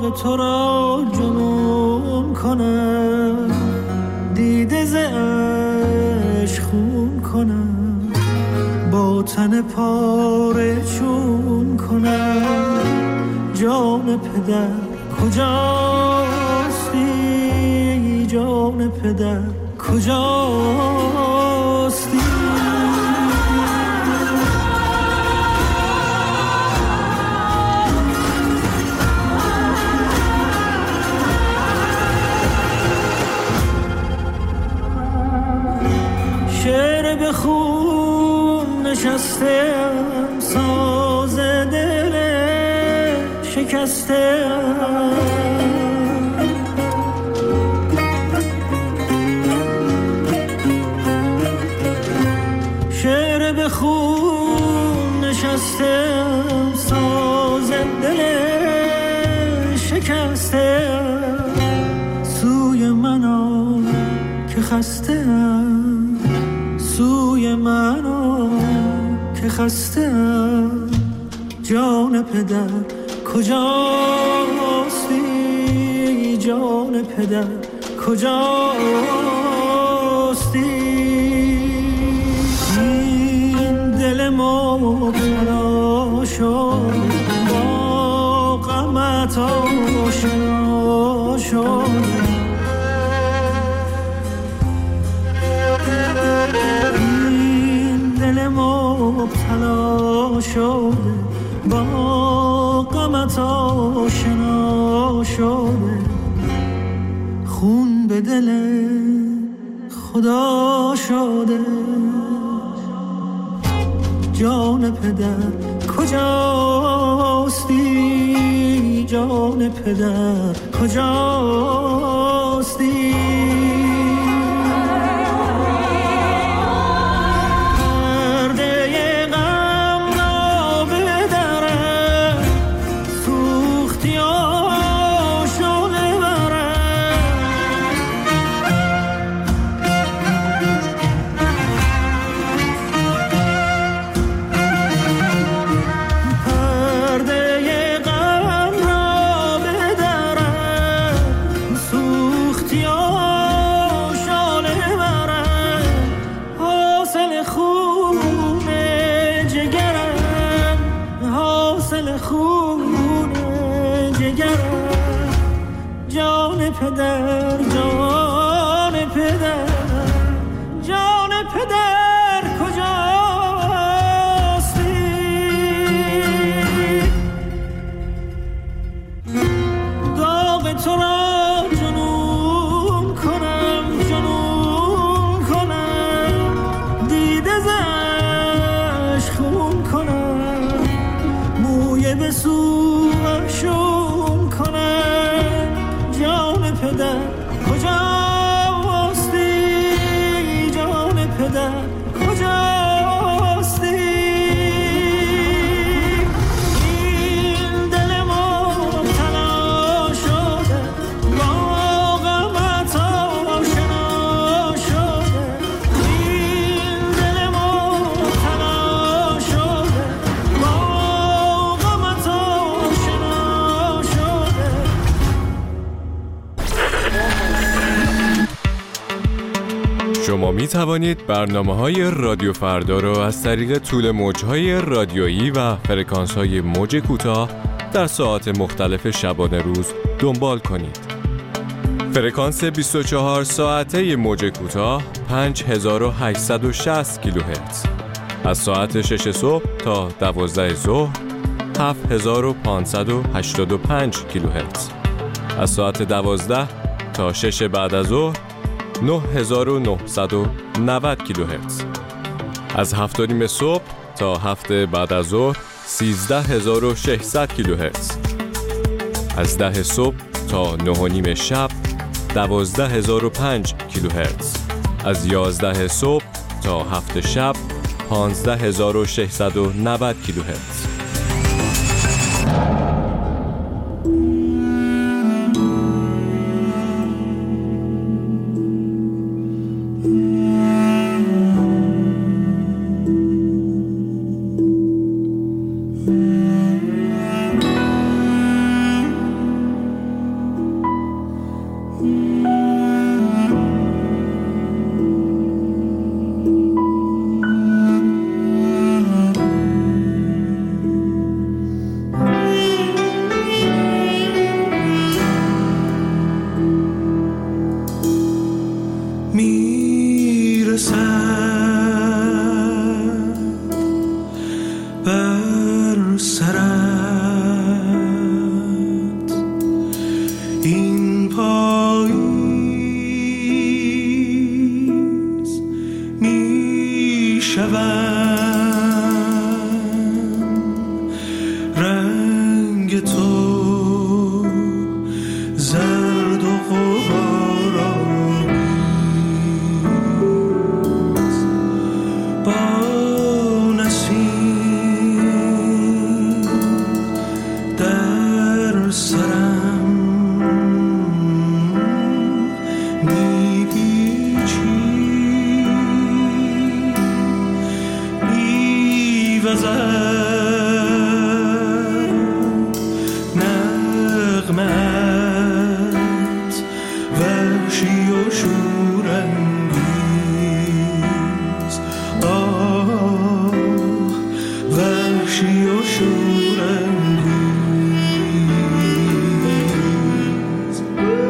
تو را جنون کنم، دیده ز عشق خون کنم، با تن پاره چون کنم. جان پدر کجاستی؟ جان پدر کجاستی؟ شعر به خون نشستم، ساز دل شکستم. شعر به خون نشستم، ساز دل شکستم. سوی من آ که خستم، سوی من آ که خستم. جان پدر کجاستی؟ جان پدر کجاستی؟ این دل مبتلا شد، با غمت آشنا شد. دل مبتلا شده، با غمت آشنا شده. خون به دل خدا شده. جان پدر کجاستی؟ جان پدر کجاستی؟ پدر، جان پدر، جان پدر کجاستی؟ داغ تو را جنون کنم، جنون کنم، دیده ز عشق خون کنم، موی به سوشون کنم. جان پدر کجاستی؟ جان پدر کجاستی؟ این دل مبتلا شده، با غمت آشنا شده. این دل مبتلا شده، با غمت آشنا شده. شما می توانید برنامه‌های رادیو فردا را از طریق طول موج‌های رادیویی و فرکانس‌های موج کوتاه در ساعات مختلف شبانه روز دنبال کنید. فرکانس 24 ساعته موج کوتاه 5860 کیلوهرتز. از ساعت 6 صبح تا 12 ظهر 7585 کیلوهرتز. از ساعت 12 تا 6 بعد از ظهر 9990 کیلوهرتز. از 7:30 صبح تا 7 بعد از ظهر 13600 کیلوهرتز. از 10 صبح تا 9:30 شب 12005 کیلوهرتز. از 11 صبح تا 7 شب 15690 کیلوهرتز. رنگ تو زرد و غبارآمیز با نسیم در سرم میپیچی نغمت وحشی و شورانگیز آه وحشی و شورانگیز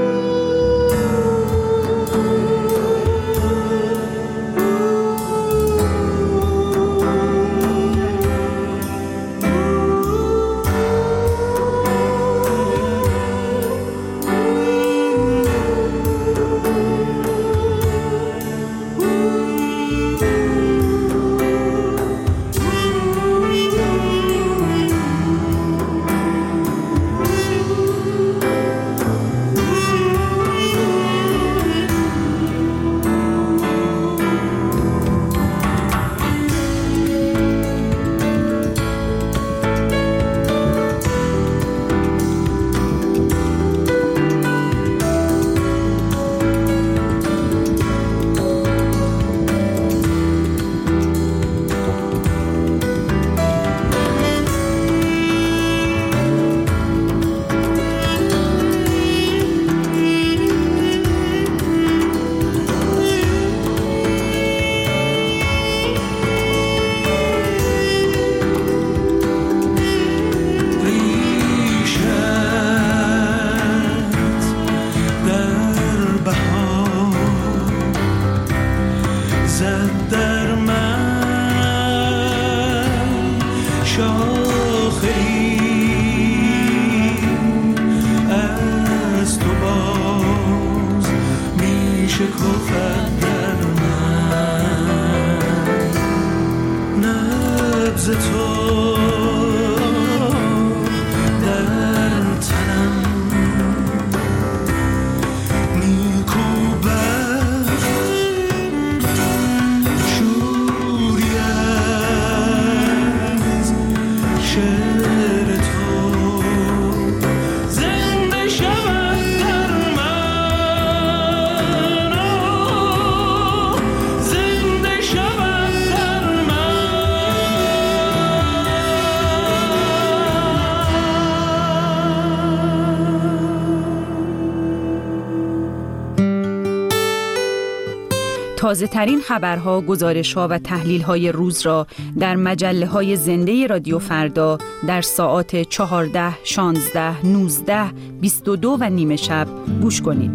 تازه ترین خبرها، گزارش‌ها و تحلیل‌های روز را در مجله‌های زنده رادیو فردا در ساعات 14، 16، 19، 22 و نیم شب گوش کنید.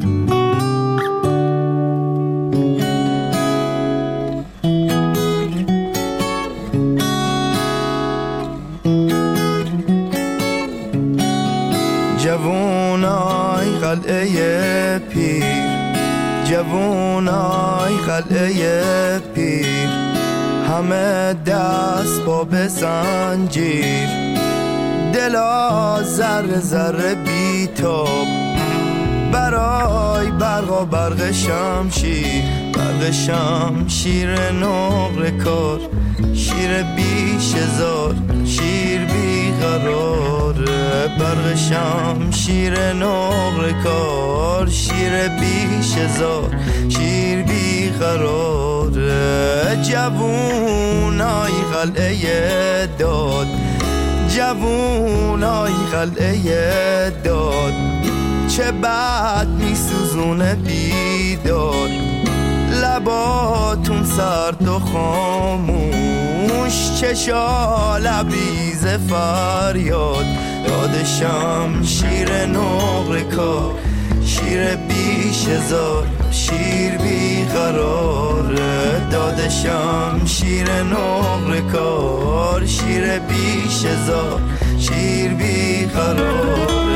جوونای قلعه پیر، جوونای قلعه پیر، همه دست با به زنجیر، دلا ذره ذره بیتاب برای برق و برق شمشیر، برق شمشیر نقره کار، شیر بیش هزار، شیر بیقراره، برق شمشیر نقره کار، شیر بیش هزار، شیر بیقراره. جوونای قلعه داد، جوونای قلعه داد، چه بد میسوزونه بیداد، لباتون سرد و خاموش، چشا لبریز فریاد، داد شمشیر نقره کار، شیر بیش هزار، شیر بیقراره، داد شمشیر نقره کار، شیر بیش هزار، شیر بیقراره.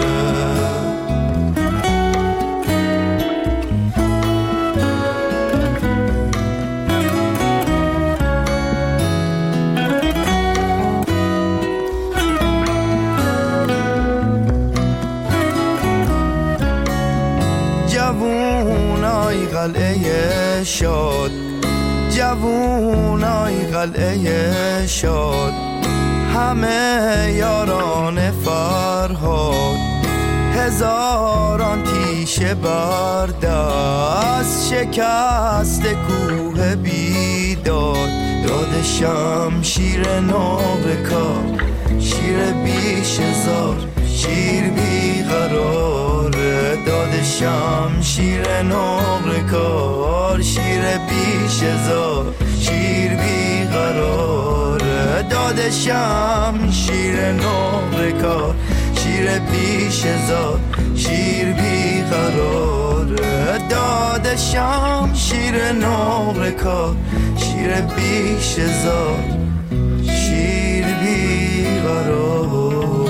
قلعه شاد، جوونای قلعه شاد، همه یاران فرهاد، هزاران تیشه بردست، شکست کوه بیداد. داد شمشیر نابکار، شیر بیش هزار، شیر بیقراره. داد شمشیر نابکار، شیر بیش هزار، شیر بیقراره. داد شمشیر نابکار، شیر بیش هزار، شیر بیقراره. داد شمشیر نابکار، شیر بیش هزار، شیر بیقراره.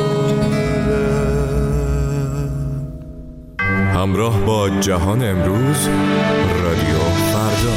همراه با جهان امروز، رادیو فردا.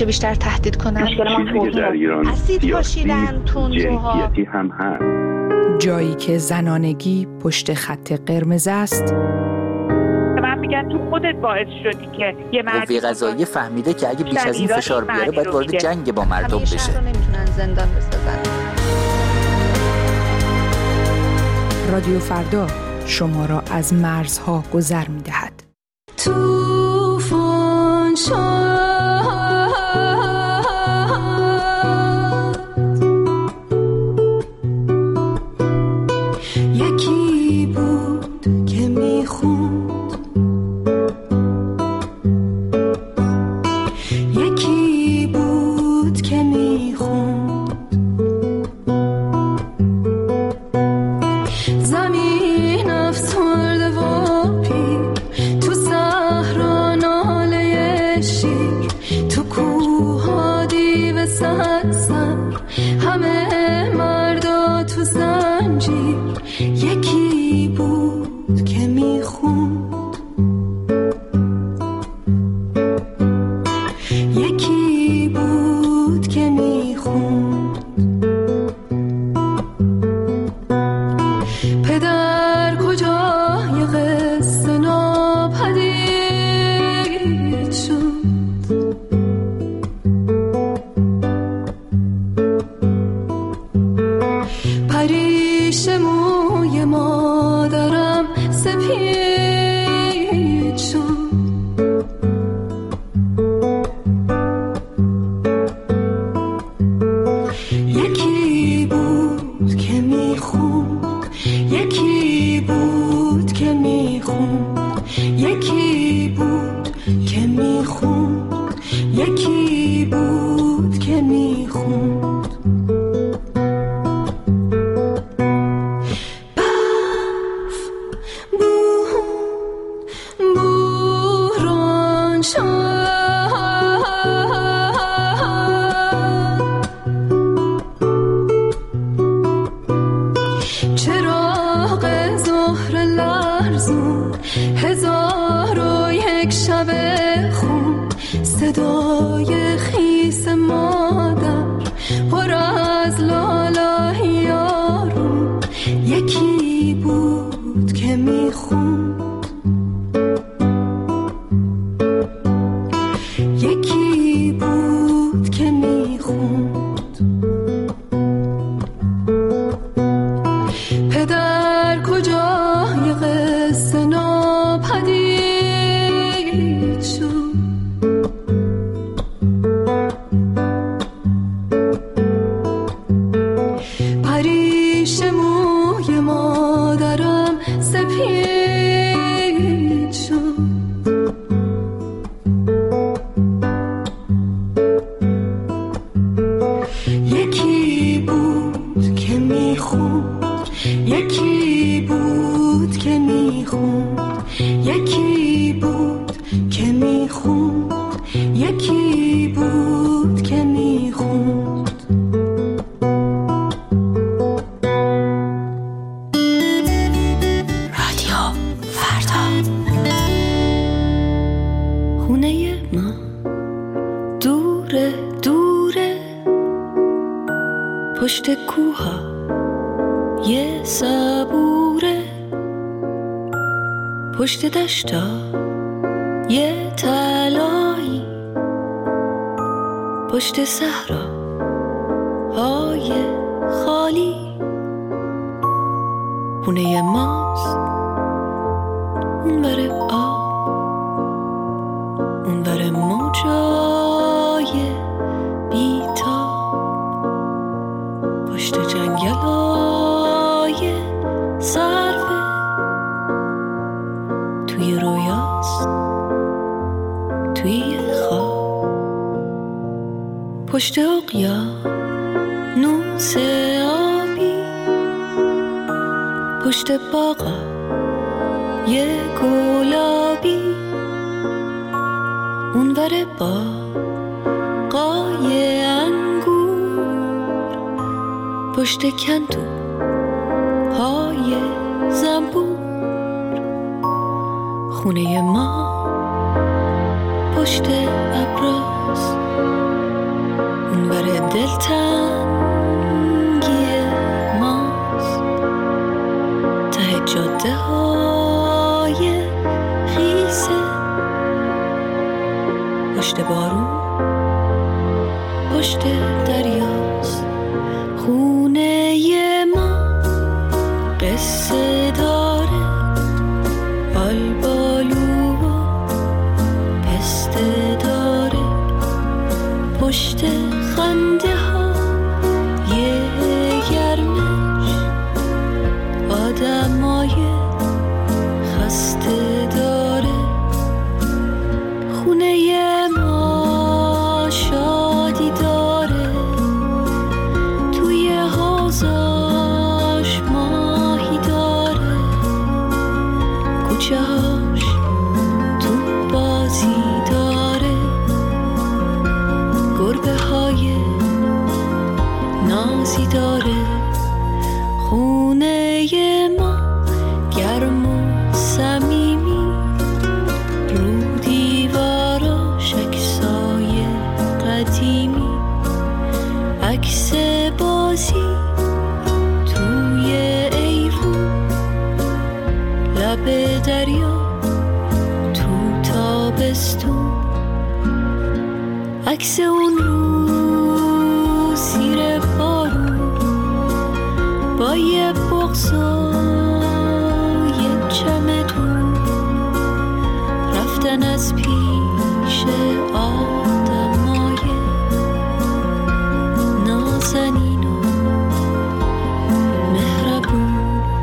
چه بیشتر تهدید کنن. چیزی که در ایران سیاسی جنسیتی هم هست. جایی که زنانگی پشت خط قرمز است. من میگم تو خودت باعث شدی که یه قوه قضاییه فهمیده که اگه بیش از این فشار بیاره باید وارد جنگ با مردم بشه. شهر رو نمیتونن زندان بسازن. رادیو فردا شما را از مرزها گذر می‌دهد. طوفان یکی بود که میخوند، یکی بود که میخوند، زمین افسرده و پیر، تو صحرا ناله شیر، تو کوها دیو سرسر، همه مردا تو زنجیر، یکی بود که میخوند، یکی بود که میخوند. پدر کجای قصه ناپدید شد، پریش موی مادرم سپید شد، یکی بود که میخوند، یکی بود که میخوند، یکی بود که میخوند، یکی بود که میخوند. بوران چراغ ظهر لرزون، 1001 شب خون، صدای خیس مادر پر از لالای یارون، یکی بود که میخوند، یکی بود که میخوند. پدر کجای قصه ناپدید شد، پریش موی مادرم سپید شد، یکی بود که میخوند، یکی بود که میخوند، یکی بود که میخوند، یکی بود که میخوند. رادیو فردا. خونه ما دوره دوره، پشت کوها یه صبوره، پشت دشتا یه تلایی، پشت صحرا های خالی، خونه ماست اونور آب، اونور موجای بیتاب، پشت جنگلای سرفه، توی رویاست توی خواب، پشت اقیانوس آبی، پشت باغا یه گلابی، اونور باغای انگور، پشت کندو های زنبور، خونه ما پشت ابراست، اونور دلتنگی ماست، ته جاده های خیسه، پشت بارون، پشت دریاست. خونه ما قصه داره، آلبالو و پسته داره، پشت خنده ها یه گرمش، آدمای خسته داره. خونه ما شادی داره، توی حوضاش ماهی داره، کوچه هاش تو بازی داره، گربه های نازی داره. خونه ما گرم و صمیمی، رو دیواراش عکسای قدیمی، عکس بازی توی ایوون، لب دریا تو تابستون، عکس اون رو زیر بارون با یه بغض و یه چمدون، رفتن از پیش آدمای نازنین و مهربون.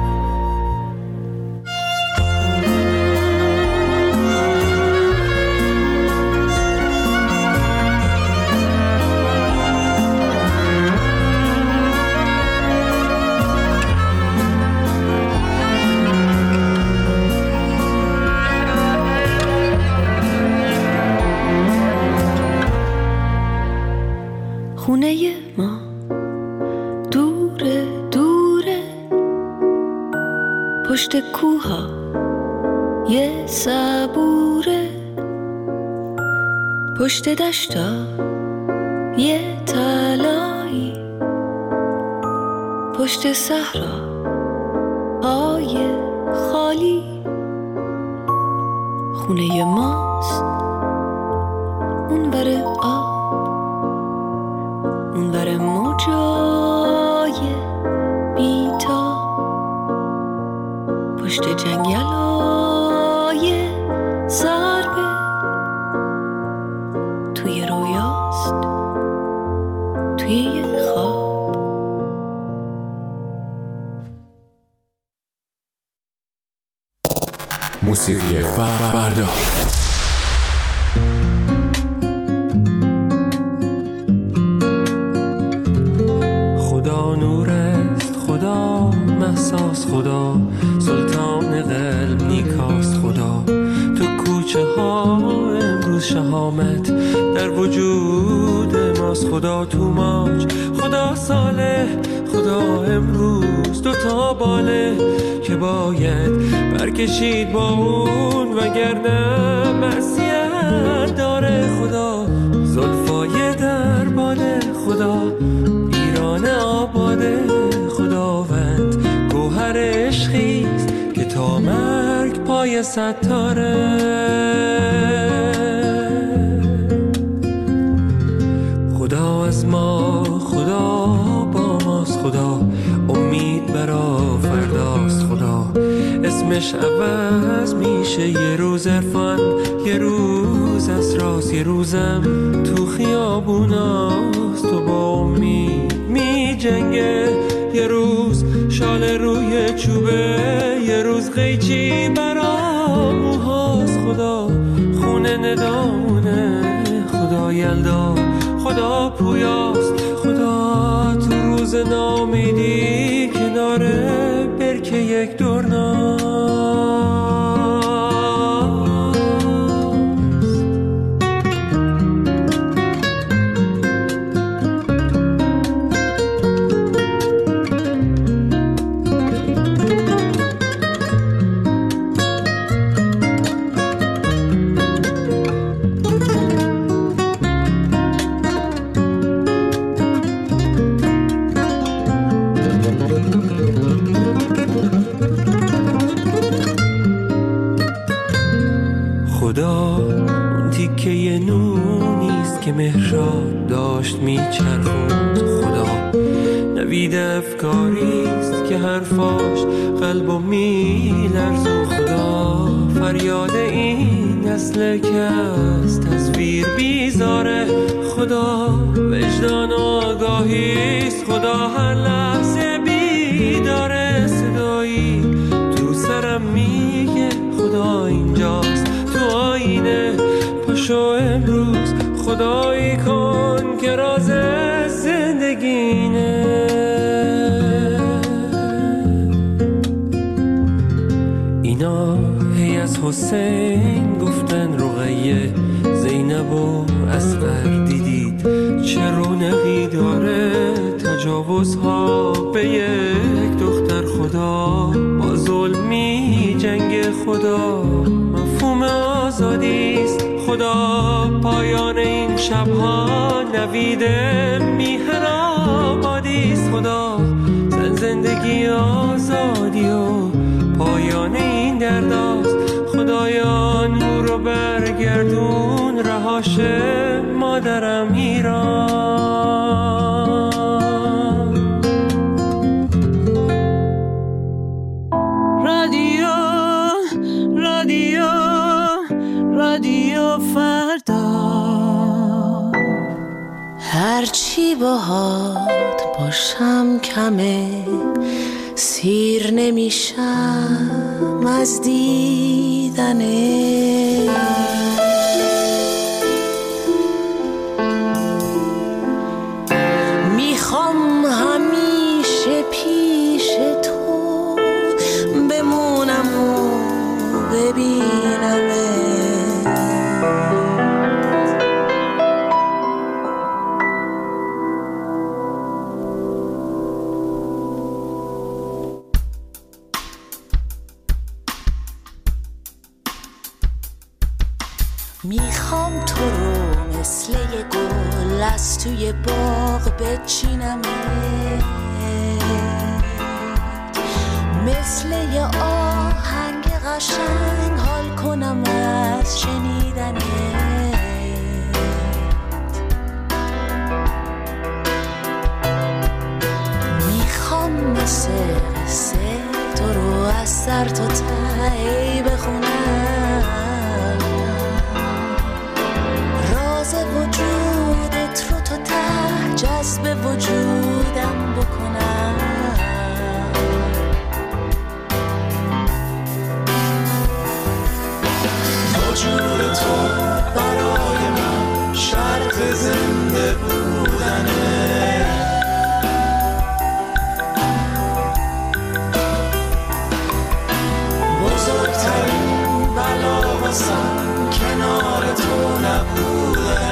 خونه ما دوره دوره، پشت کوها یه صبوره، پشت دشتا یه تلایی، پشت صحرا های خالی. خونه ماست اونور آب، اونور موجای بیتا، پشت جنگلای ضربه، توی رویاست، توی یه خواب. موسیقی فردا. خدا نور است، خدا محساس، خدا سلطان قلب نیکاست. خدا تو کوچه ها امروز شهامت در وجود ماست. خدا تو موج، خدا صالح، خدا امروز دوتا باله که باید برکشید با اون، وگرنه معصیت داره. خدا زلفای در باله، خدا ایران آباده. خداوند گوهر عشقیست که تا مرگ پای ستاره. خدا از ما، خدا با ماست، خدا امید برا فرداست. خدا اسمش عوض میشه، یه روز عرفان، یه روز اسراس، یه روزم تو خیابوناست. تو با امید می جنگه، یه روز شال روی چوبه، یه روز قیچی برا موهاست. خدا خونه ندامونه، خدا یلدا، خدا پویاست. خدا تو روز نامیدی کناره برکه یک دورناست. محراب داشت میچرخوند خدا. نوید افکاریست که حرفاش قلبو میلرزون خدا. فریاد این نسل که از تصویر بیزاره خدا. وجدان آگاهیست خدا، هر لحظه بیداره. صدایی تو سرم میگه خدا اینجاست تو آینه. پاشو امروز خدایی کن که راز زندگینه. اینا هی از حسین گفتن رقیه، زینب و اصغر دیدید چه رونقی داره. تجاوزها به یک دختر خدا، با ظلمی جنگ خدا. مفهوم آزادیست خدا، پایان این شبها نوید میهن آبادیست خدا. زندگی آزادی و پایان این درداست خدایا. نور رو برگردون رهاش مادرم ایران. رادیو فردا. هرچی باهات باشم کمه، سیر نمیشم از دیدنه. میخوام همیشه پیش تو بمونم و ببینمه. میخوام تو رو مثل یه گل از توی باغ بچینم، مثل یه آهنگ قشنگ حال کنم از شنیدنت. میخوام مثل قصه تو رو از سر تا ته بخونم، وجودت رو تا ته جذب وجودم بکنم. وجود تو برای من شرط زنده بودنه. بزرگترین بلا واسم کنار تو نبوده.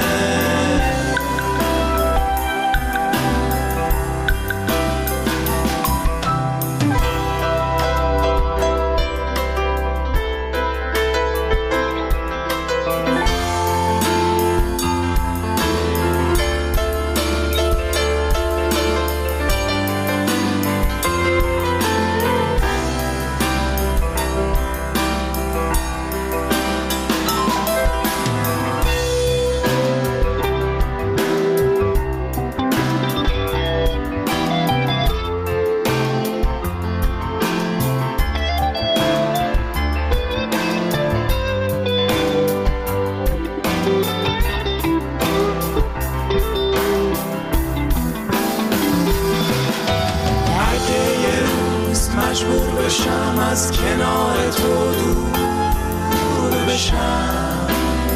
مجبور بشم از کنار تو دور بشم،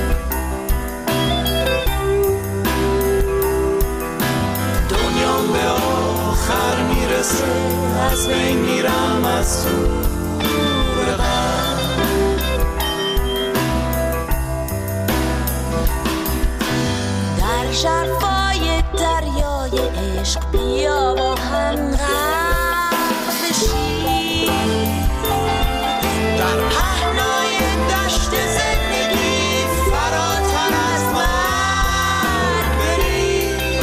دنیام به آخر میرسه از بین میرم از دور غم. در ژرفای دریای عشق بیا با هم غرق بشیم، در پهنای دشت زندگی فراتر از مرگ بریم.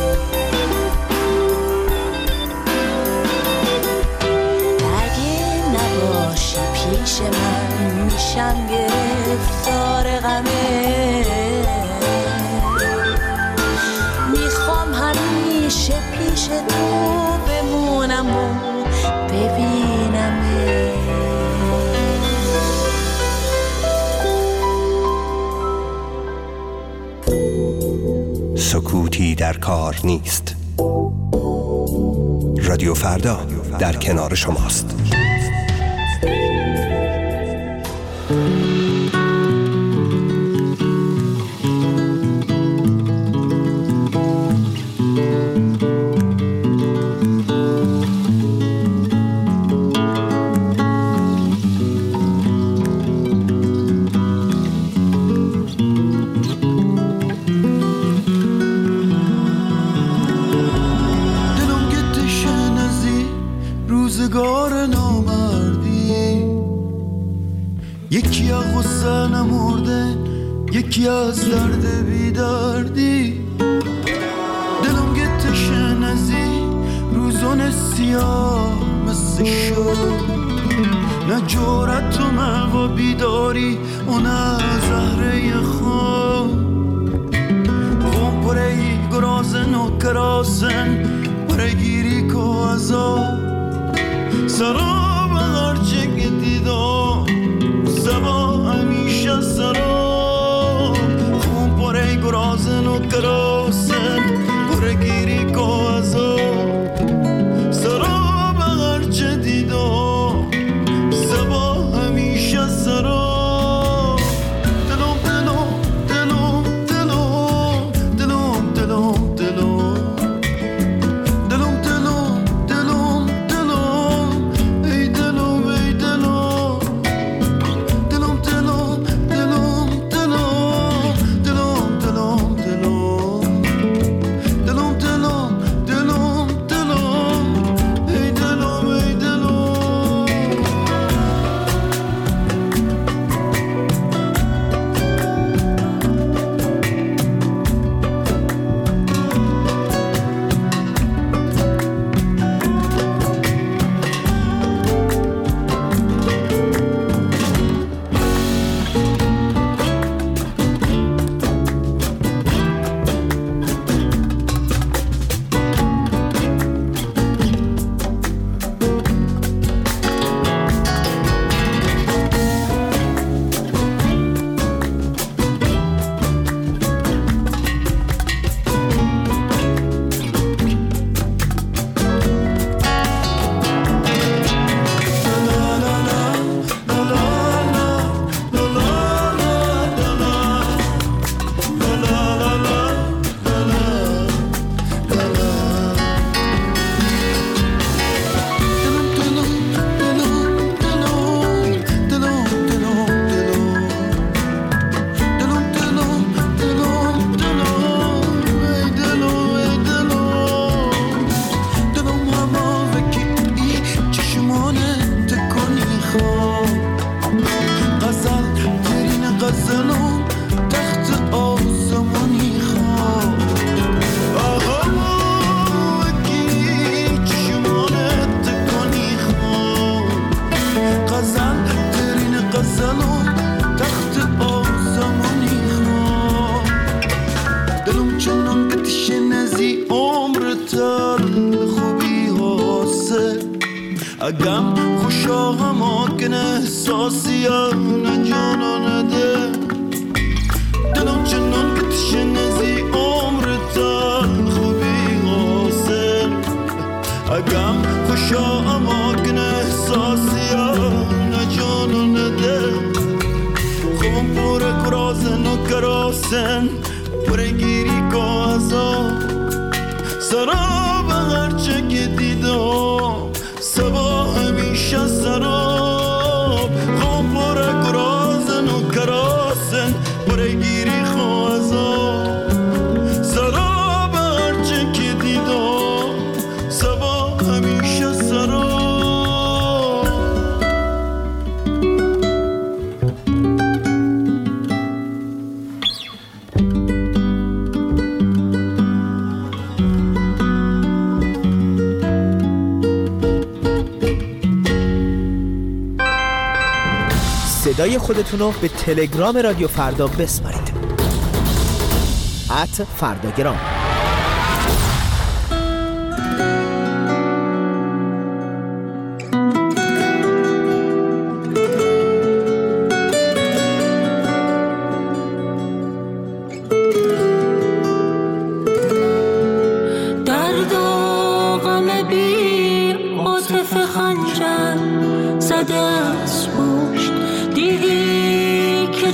اگه نباشی پیش من میشم گرفتار غمه، پیش تو بمونم و ببینم. سکوتی در کار نیست. رادیو فردا در کنار شماست. روزگار نامردی، یکی از غصه نمردن، یکی از درد بیدردی. دلم گتش نزی روزان سیاه مثل شد، نه جورت و موا بیداری و نه زهره خواب. خون پرهی گرازن و کراسن پرگیری که ازا سراب هرچه که دیدم سبا همیشه سراب. خون پره گرازن و کراسن پرگیری که ازا سراب هرچه دیدم سبا همیشه سراب. اگم خوشا هماکن احساسی نه جانا نده. دلم چنان که تشنزی عمر تن خوبی حاصل. اگم خوشا هماکن احساسی نه جانا نده. خوبم پور کرازن و کراسن پرگیری که ازا سراب هرچه که دیدم سبا همیشه سراب. خواب پر کرازن و کراسن پرگیری خوازا سراب هرچه که دیدم سبا همیشه سراب. صدای خودتون رو به تلگرام رادیو فردا بسپارید. @فرداگرام.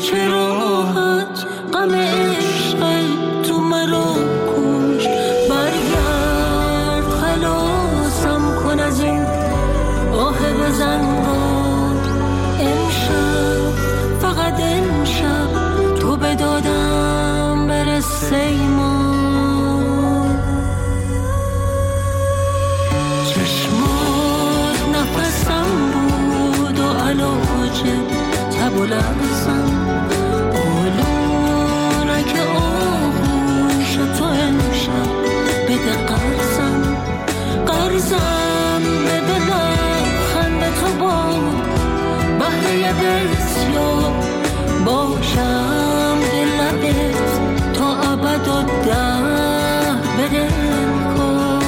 چه راحت غم عشق تو مرا کش. برگرد خلاصم کن از این آه بزنگار. امشب فقط امشب تو به دادم برس ایمان. چشمات نفسم بود و علاج تب و لرزم. آلونک آغوش تو امشب بده قرضم. قرضم بده لبخند تو با بهره بسیار. باشم دل لبت تا ابد و ده بده کار.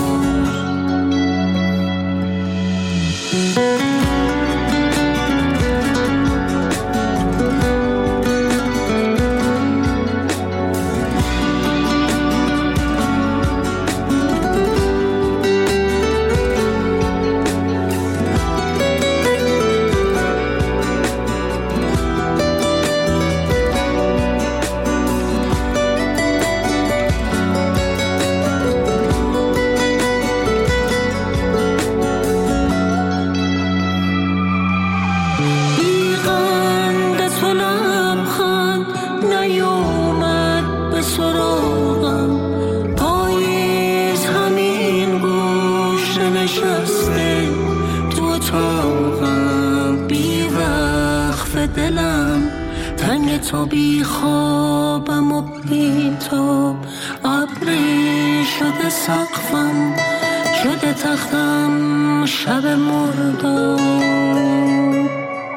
تو بی خوابم و بی تو ابری شده سقفم. شده تختم شب مردم.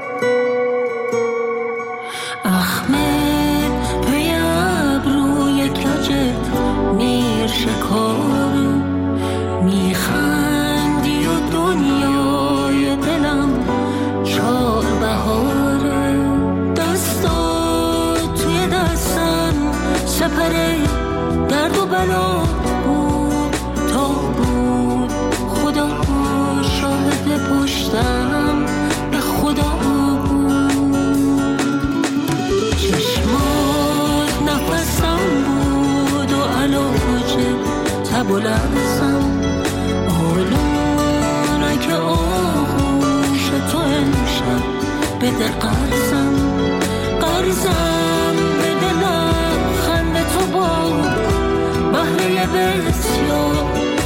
احمد پی ابروی کجت میر شکار. میخندی و دنیای دلم چار بهاره. سپره درد و بلا بود تا بود. خدا شاهد پشتم به خدا بود. چشمات نفسم بود و علاج تب و لرزم. آلونک آغوش تو امشب بده قرضم. قرضم بده لبخند تو با بهره بسیار.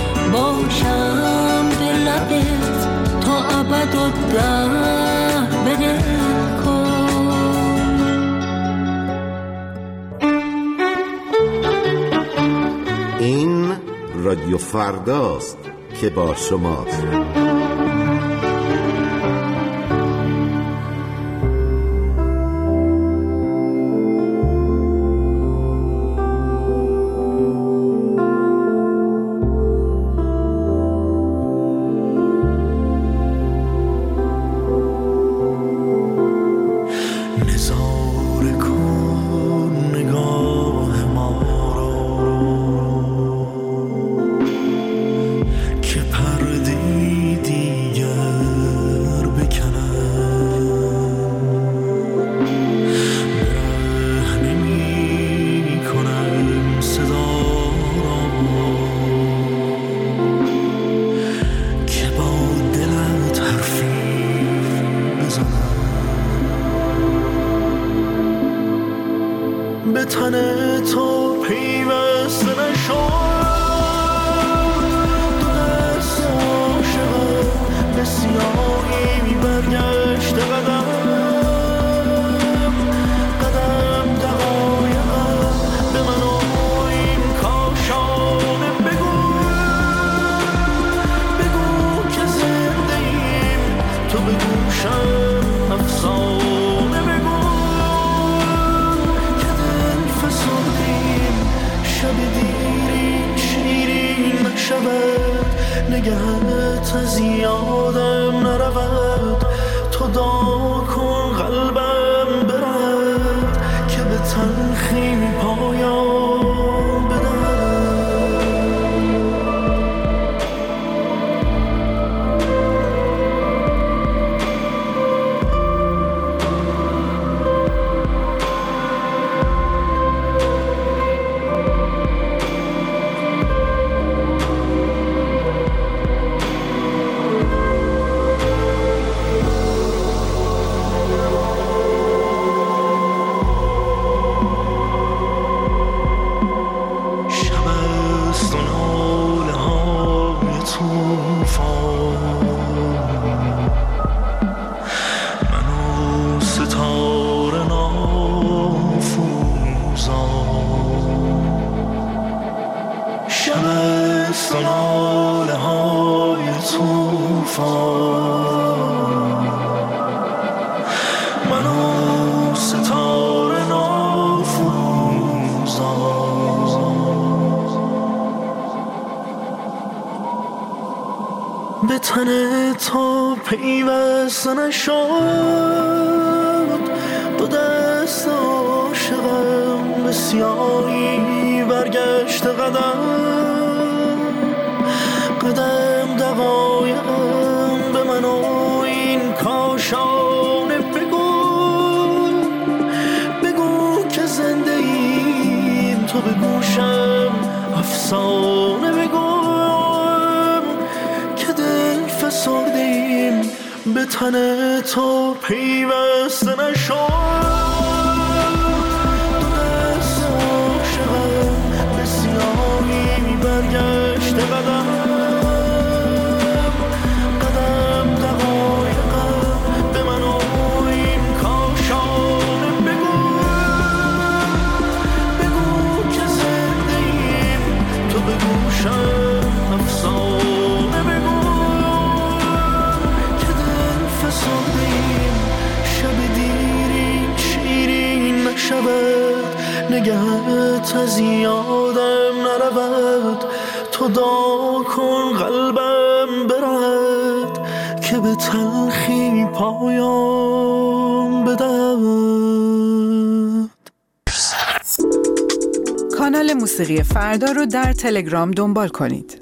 باشم به لبت تا ابد و ده بده کار. این رادیو فرداست که با شماست. به تن تو پیوسته نشد. دو دست عاشقم به سیاهی برگشت قدم قدم. دقایقم به من و این کاشانه بگو که زنده ایم. تو به گوشم افسانه بگو شب دیرین شیرین نشود. نگهت از یادم نرود. تو دعا کن قلبم برد که به تلخی پایان بدهد. پیوسته نشد با دست عاشقم به سیاهی برگشت قدم دقایقم به من و این کاشانه بگو که زنده ایم تو به گوشم افسانه بگم که دل فسرده ایم به تن تو پیوسته نشد دست عاشقم به سیاهی برگشت قدم دقایقم به من و این کاشانه بگو که زنده ایم تو به گوشم افسانه بگو که دل فسرده ایم شب دیرین شیرین نشود نگهت از یادم نرود تو دعا کن قلبم برد که به تلخی پایان بدهد. کانال موسیقی فردا رو در تلگرام دنبال کنید.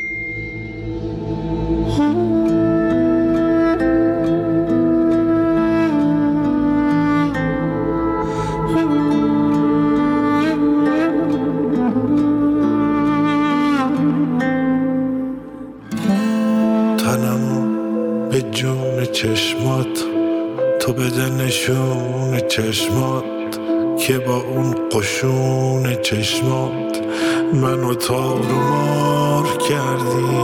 به جون چشمات تو بده نشون چشمات که با اون قشون چشمات منو تار و مار کردی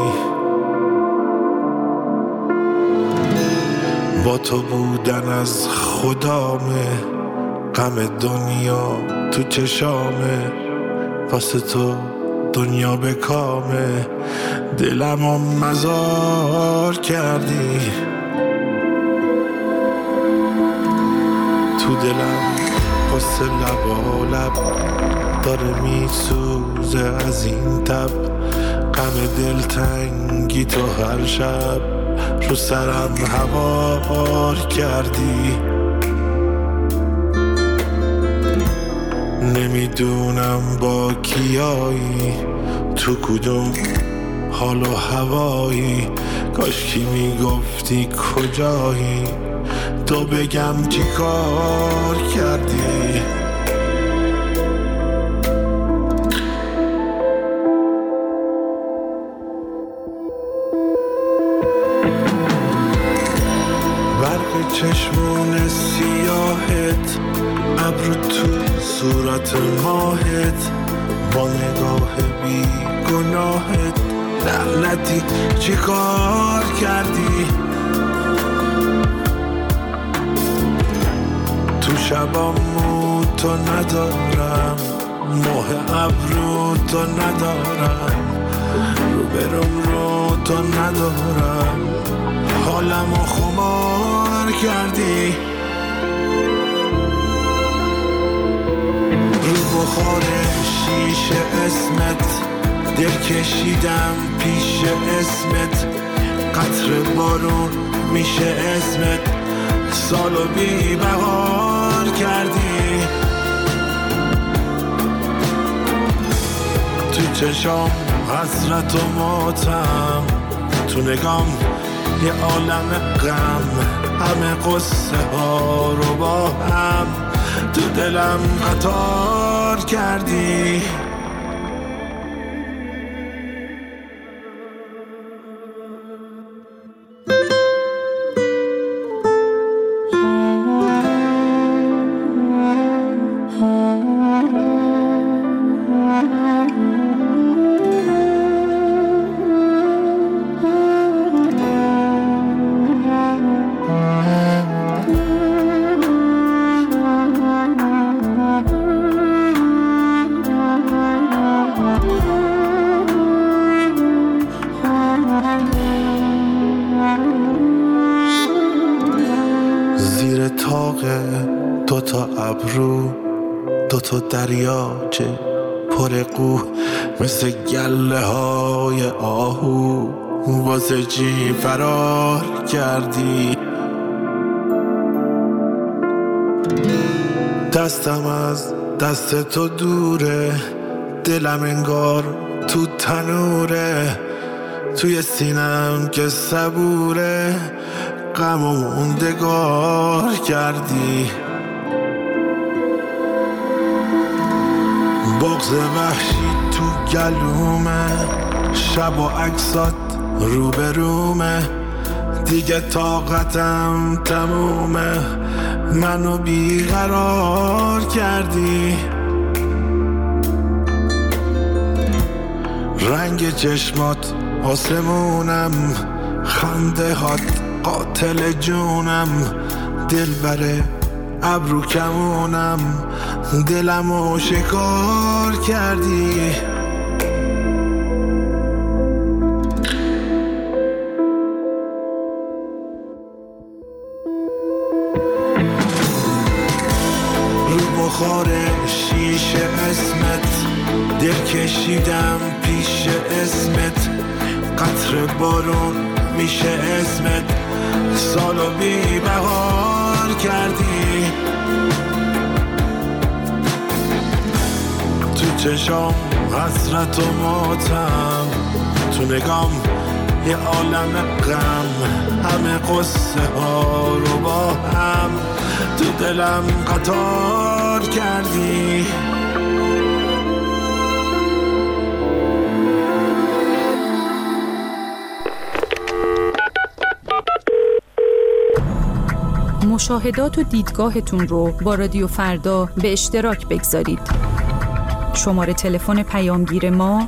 با تو بودن از خدامه غم دنیا تو چشامه واسه تو دنیا به کامه دلمو مزار کردی تو دلم قصه لب داره میسوزه از این تب غم دلتنگی تو هر شب رو سرم هوار کردی نمیدونم با کیایی تو کدوم حال و هوایی کاشکی میگفتی کجایی تو بگم چی کار کردی برق چشمون سیاهت ابرو تو صورت ماهت با نگاه بی گناهت لعنتی چی کار کردی تو شبامو تو ندارم ماه ابرو تو ندارم رو برم رو تو ندارم حالمو خمار کردی رو بخار شیشه اسمت دل کشیدم پیش اسمت قطر بارون میشه اسمت سالو بی بهار کردی تو چشام حسرت و ماتم تو نگام یه عالم غم همه قصه ها رو با هم تو دلم قطار کردی دوتا ابرو دوتا دریاچه پر قو مثل گله های آهو واسه چی فرار کردی؟ دستم از دست تو دوره، دلم انگار تو تنوره، توی سینم که صبوره، غم و موندگار کردی. بغض وحشی تو گلومه، شب و عکسات روبرومه، دیگه طاقتم تمومه، منو بیقرار کردی. رنگ چشمات آسمونم، خنده هات قاتل جونم، دل بره ابرو کمونم، دلمو شکار کردی. رو بخار شیشه اسمت، دل کشیدم پیش اسمت، قطر بارون میشه اسمت، سالو بی بهار کردی. تو چشام حسرت و ماتم، تو نگام یه عالم غم، همه قصه ها رو با هم تو دلم قطار کردی. مشاهدات و دیدگاهتون رو با رادیو فردا به اشتراک بگذارید. شماره تلفن پیامگیر ما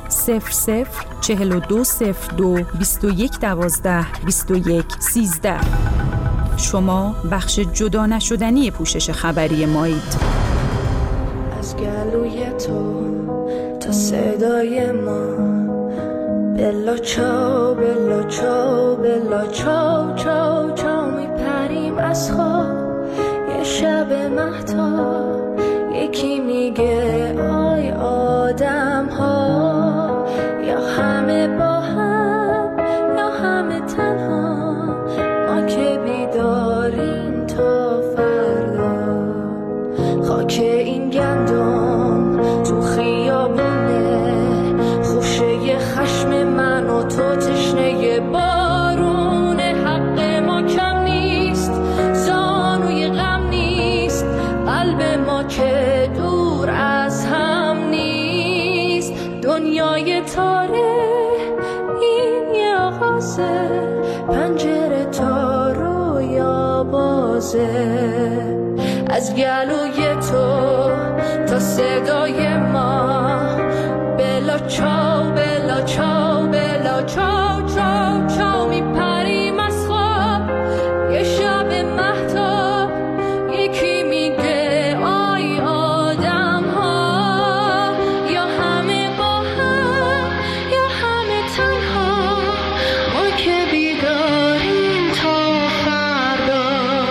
004202 2112 2113. شما بخش جدا نشدنی پوشش خبری مایید. از گلوی تو تا صدای ما، بلا چاو بلا چاو بلا چاو چاو چاو، میپریم از خواب یه شب مهتاب، یکی میگه آی آدم ها، یا همه با هم یا همه تنها، ما که بیداریم تا فردا. خاک این گندم تو خیابونه، خوشه خشم من و تو تشنه بارونه، حق ما کم نیست، زانوی غم نیست، قلب ما که دور از هم نیست. دنیای تاره این یه آغازه، پنجره تا رویا بازه. از گلوی تو تا صدای ما، بلا چاو بلا چاو بلا چاو چاو چاو، میپریم از خواب یه شب مهتاب، یکی میگه آی آدم ها، یا همه با هم یا همه تنها، ما که بیداریم تا فردا.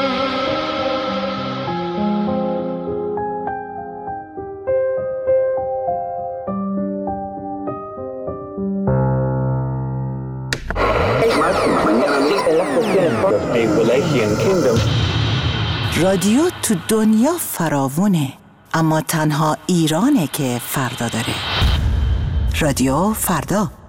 رادیو تو دنیا فراوونه، اما تنها ایرانه که فردا داره. رادیو فردا.